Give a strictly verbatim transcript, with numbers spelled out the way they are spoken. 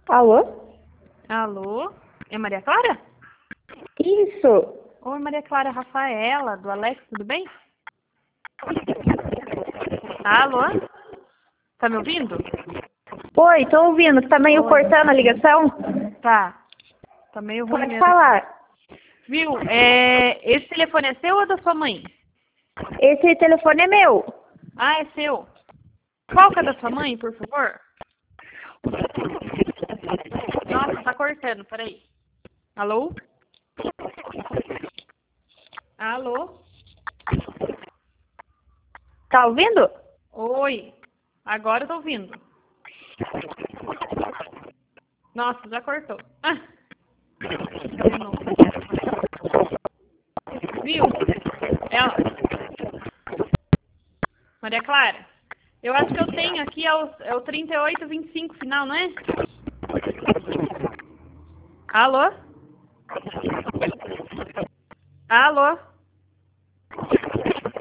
Alô? Alô? É Maria Clara? Isso. Oi, Maria Clara, Rafaela, do Alex, tudo bem? Alô? Tá me ouvindo? Oi, tô ouvindo. Tá meio Oi. cortando a ligação? Tá. Tá meio ruim Pode mesmo. falar. Viu? É... Esse telefone é seu ou da sua mãe? Esse telefone é meu. Ah, é seu. Qual que é da sua mãe, por favor? Nossa, tá cortando, peraí. Alô? Alô? Tá ouvindo? Oi. Agora eu tô ouvindo. Nossa, já cortou. Ah. De novo. Viu? Ela... Maria Clara, eu acho que eu tenho aqui é o, é o trinta e oito vinte e cinco final, não é? Alô? Alô?